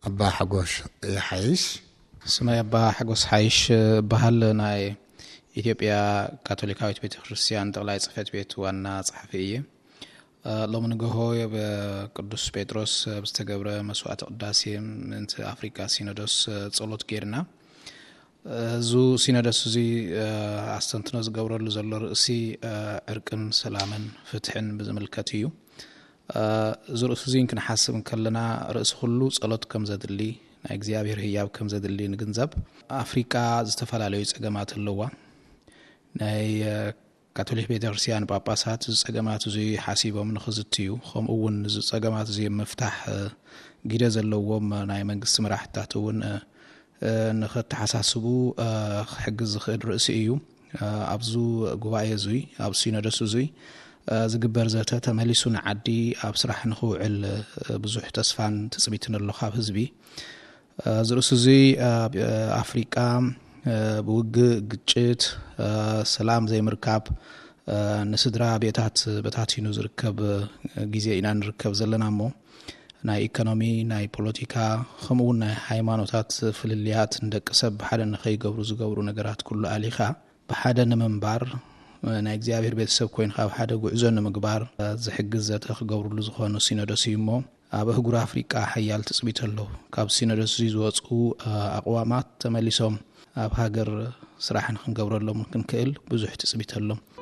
أبا حقوش يحيش سمي أبا حقوس حيش بهالنا إثيوبيا كاثوليكاويت بيت كريستيان تغلاي صفات بيت وانا صحفية لو منقهو بقدس بيتروس بستقبر مسوعات قداسي من أفريقيا سينودوس تصولت كيرنا زو سينودوس زي أستنتنوز قبر لزل رأسي أركن سلاما فتحن بزملكاتيو زرؤسو زين كنحاسب نكلنا رأس خلو صلوت كم زدلي نا እግዚአብሔር ህያብ ከም ዘድሊ ንግንዘብ አፍሪካ ዝተፈላልዩ ጸገማት ኣለዋ ናይ ካቶሊክ ቤተክርስቲያን ጳጳሳት ጸገማት እዚ ሓሲቦም ንኽዝትዩ ከምኡውን ጸገማት እዚ መፍታሕ ግደ ዘለዎም ናይ መንግስቲ መራሕታት እውን ንኽተሓሳስቡ ክሕግዝ ዝኽእል ርእሲ እዩ ኣብዙ ጉባኤ እዚ ኣብ ሲኖዶስ እዚ ዝግበር ዘተ ተመሊሱ ንዓዲ ኣብ ስራሕ ንኽውዕል ብዙሕ ተስፋን ተጽቢትን ኣሎ ካብ ህዝቢ ዝርሱዚ አፍሪካ በውግ ግጭት ሰላም ዘይምርካብ ንስድራ ቤታት በታቲኑ ዝርከብ ጊዜ ኢና ንርከብ ዘለናሞ ናይ ኢኮኖሚ ናይ ፖለቲካ ከምኡውን ናይ ሃይማኖታት ፍልልያት እንደቀሰብ ሓደ ንኸይገብሩ ዝገብሩ ነገራት ኩሉ አሊኻ በሓደ ንምንባር ናይ እግዚአብሔር ቤተሰብ ኮይን ካብ ሓደ ጉዕዞ ንምግባር ዝሕግዝ ዘተ ክገብሩሉ ዝኾኑ ሲኖዶስ ይሞ ኣብ ህጉር አፍሪካ ሓያል ተጽቢት ኣሎ ካብ ሲኖዶስ ዝወጹ አቋማት ተመሊሶም ኣብ ሃገር ስራሕን ክንገብረሎም ክንክእል ብዙሕ ተጽቢት ኣሎ